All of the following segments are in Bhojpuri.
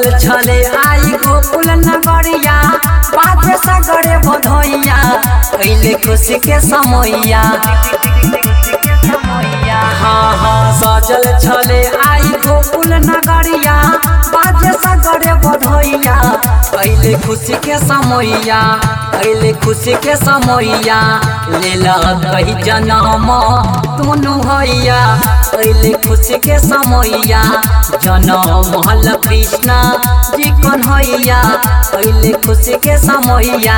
सजल छले आई गोकुल नगरिया बाजे सगरे बधैया कैले खुशी के समैया। हाँ हाँ सजल छले आई गोकुल नगरिया बाजे सगरे बधैया कैले खुशी के समैया कैले खुशी के समैया। लेला कही जनम दोनों हैया कैले खुशी के समैया। जनम हल कृष्ण जी कन्हैया कैले खुशी के समैया।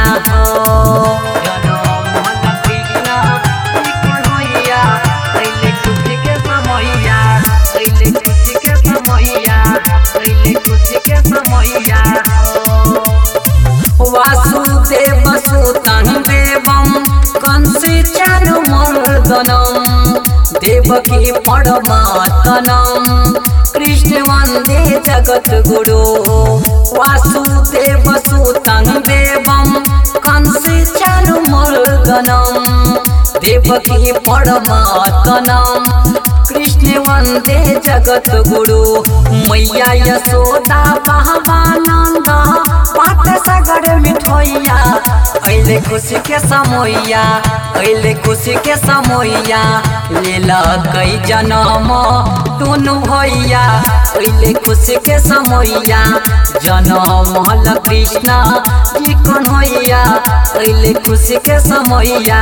वासुदेव सुतं देवं कंसी चारुमर्दनं देवकी परमात्मनं कृष्ण वंदे जगद्गुरु। वासुदेव सुतं देवं कंसी चारुमर्दनं देवकी परमात्मनं कृष्ण वंदे जगद्गुरु। मैया यशोदा भवानंद पाठ सगर मिठैया कैले खुशी के समैया कैले खुशी के समैया। लेला कई जनम दोनों भैया कैले खुशी के समैया। जनम हल कृष्ण जी कन्हैया कैले खुशी के समैया।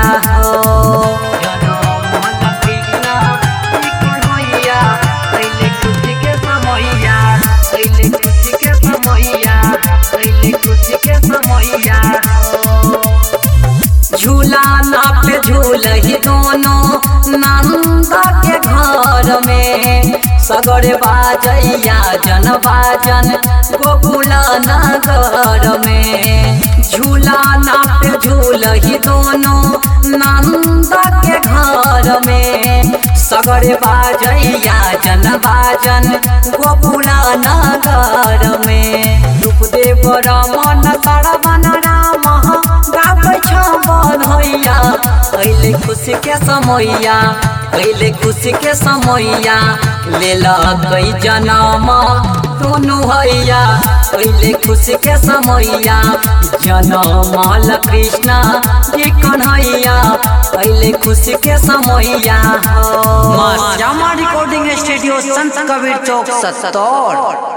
झूला पे झूलही दोनों नंदा के घर में सगरे बाजैया जन बाजन गोकुल नगर में। झूला पे झूलही दोनों नंदा के घर में सगरे बाजैया जन बाजन गोकुल नगर में। रूपदेव रमन सरवन राम गाबै छ बधैया कैले खुशी के समैया कैले खुशी के समैया। लेला कई जनम दोनों हैया कैले खुशी के समैया। जनम हल कृष्ण जी कन्हैया कैले खुशी के समैया। मां श्यामा रिकॉर्डिंग स्टूडियो संत कबीर चौक 70।